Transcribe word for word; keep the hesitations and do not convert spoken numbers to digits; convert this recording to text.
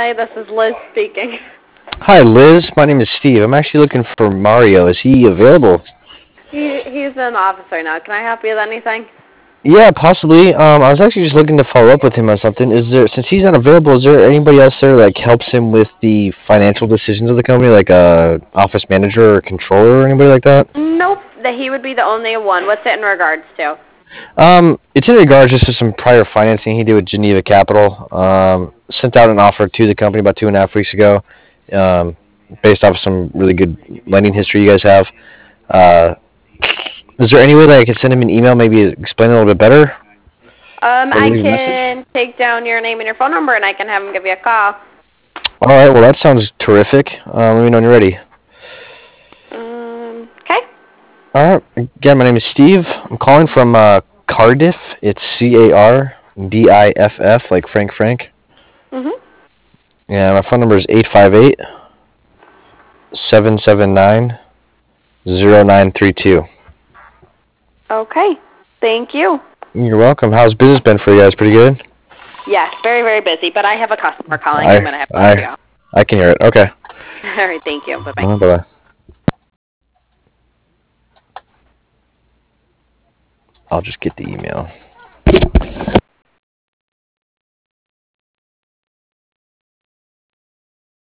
Hi, this is Liz speaking. Hi, Liz. My name is Steve. I'm actually looking for Mario. Is he available? He he's in the office right now. Can I help you with anything? Yeah, possibly. Um, I was actually just looking to follow up with him on something. Is there, since he's not available, is there anybody else there that like helps him with the financial decisions of the company, like a office manager or controller or anybody like that? Nope. That he would be the only one. What's it in regards to? Um, it's in regards just to some prior financing he did with Geneva Capital. Um, sent out an offer to the company about two and a half weeks ago, um, based off of some really good lending history you guys have. Uh, is there any way that I could send him an email, maybe explain it a little bit better? Um, Or I leave a message? can take down your name and your phone number, and I can have him give you a call. All right, well, that sounds terrific. Uh, let me know when you're ready. Um, okay. All right. Again, my name is Steve. I'm calling from uh, Cardiff. It's C A R D I F F, like Frank Frank. Mhm. Yeah, my phone number is eight five eight, seven seven nine, zero nine three two. Okay. Thank you. You're welcome. How's business been for you guys? Pretty good? Yes, very very busy, but I have a customer calling. I'm I, gonna have to let you I, go. I can hear it. Okay. All right. Thank you. Bye bye. Uh, bye-bye. I'll just get the email.